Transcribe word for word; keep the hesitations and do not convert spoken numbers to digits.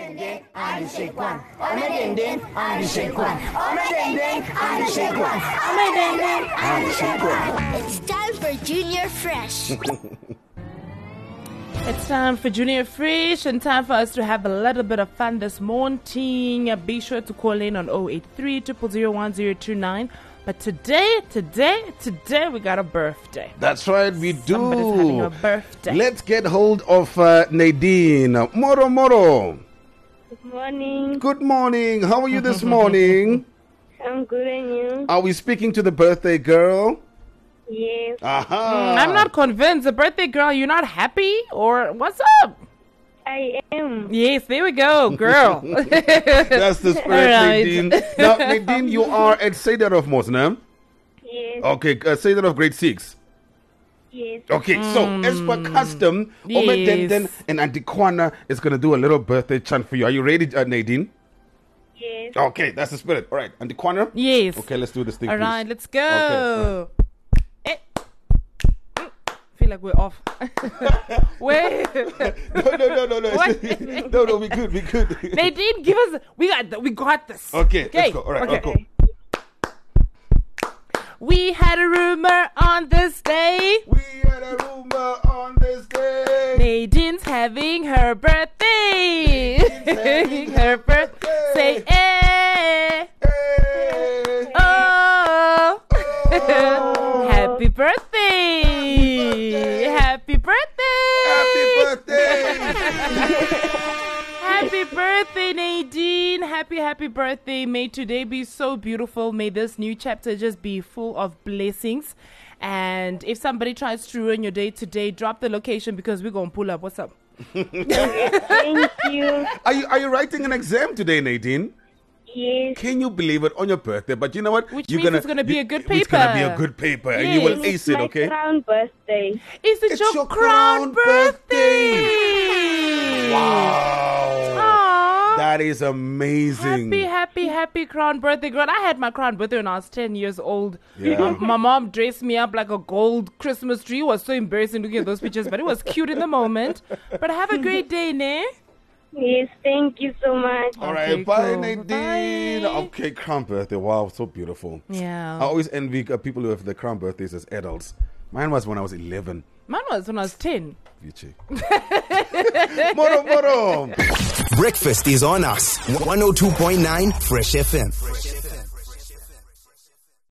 ding ding, and the shake one. On the ding ding, and the shake one. On the ding ding, and the shake one. On the ding ding, and the shake one. It's time for Junior Fresh. It's time for Junior Fresh and time for us to have a little bit of fun this morning. Be sure to call in on zero eight three, zero zero zero, one zero two nine. But today, today, today we got a birthday. That's right, we do. Somebody's having a birthday. Let's get hold of uh, Nadine. Moro Moro. Good morning. Good morning. How are you this morning? I'm good, and you? Are we speaking to the birthday girl? Yes. Aha. Mm, I'm not convinced. The birthday girl, you're not happy? Or what's up? I am. Yes, there we go, girl. That's the spirit, Right. Nadine. Now, Nadine, you are at Seder of Mosna. Yes. Okay, uh, Seder of grade six. Yes. Okay, so as per custom, Yes. Ome Denden and Auntie Kwana is going to do a little birthday chant for you. Are you ready, uh, Nadine? Yes. Okay, that's the spirit. All right, Auntie Kwana? Yes. Okay, let's do this thing, All please. right, let's go. Okay. Eh. Mm. Feel like we're off. Wait. No, no, no, no, no. What? no, no, we good, we good. Nadine, give us. We got. th- We got this. Okay, let's go. All right, okay. oh, cool. We had a rumor on this day. We had a rumor on this day. Nadine's having her birthday. having her birthday. Say eh. Hey. Oh. Oh. Happy birthday. Happy birthday. Happy birthday. Happy birthday, Nadine. Happy, happy birthday. May today be so beautiful. May this new chapter just be full of blessings. And if somebody tries to ruin your day today, drop the location because we're going to pull up. What's up? Thank you. Are you are you writing an exam today, Nadine? Yes. Can you believe it, on your birthday? But you know what? Which You're means it's gonna be you- a good It's gonna be paper. a good paper, and you will Yes. ace it. My Okay. crown birthday. Is it It's your, your crown, crown birthday? Wow. Aww. That is amazing. Happy, happy, happy crown birthday, girl. I had my crown birthday when I was ten years old. Yeah. My, my mom dressed me up like a gold Christmas tree. It was so embarrassing looking at those pictures, but it was cute in the moment. But have a great day, ne? Yes. Thank you so much. All Okay, right, bye, cool. Nadine. Bye. Okay, crown birthday. Wow, so beautiful. Yeah. I always envy uh, people who have the crown birthdays as adults. Mine was when I was eleven. Mine was when I was ten. Vici. Moro, moro. Breakfast is on us. one oh two point nine Fresh F M.